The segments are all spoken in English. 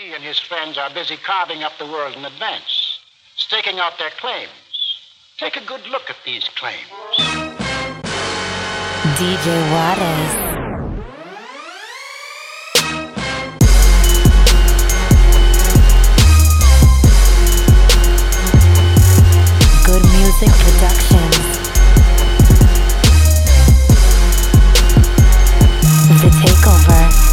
He and his friends are busy carving up the world in advance, staking out their claims. Take a good look at these claims. DJ Juarez. Good Music Productions. The Takeover.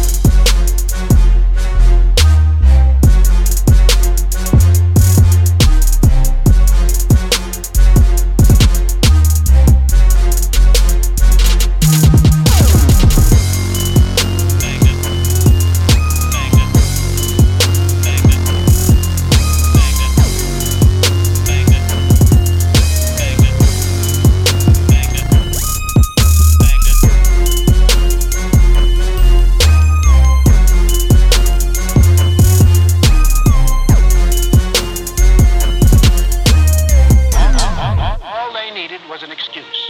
Was an excuse.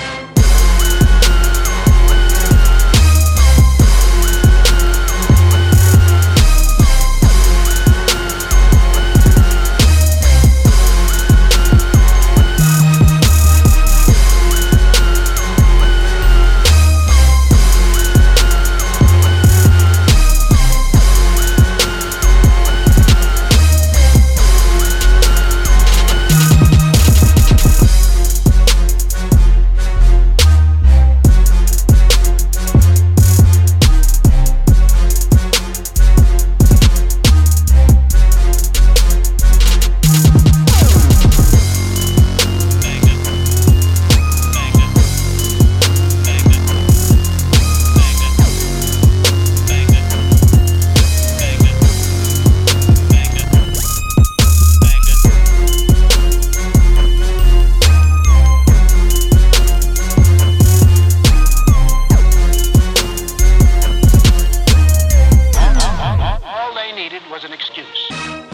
Was an excuse.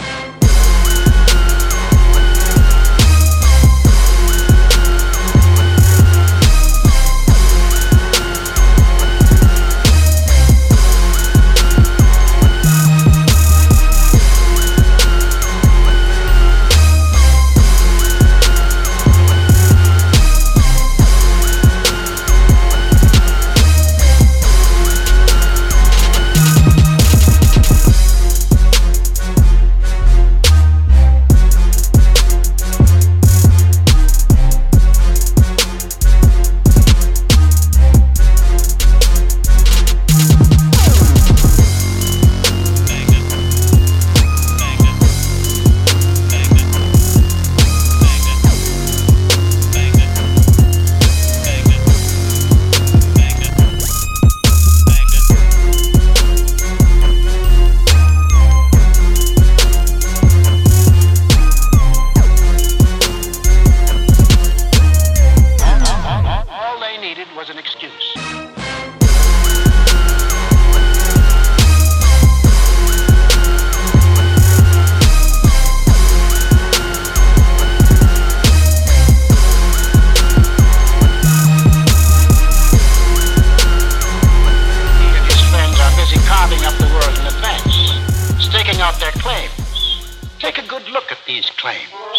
Was an excuse. He and his friends are busy carving up the world in advance, staking out their claims. Take a good look at these claims.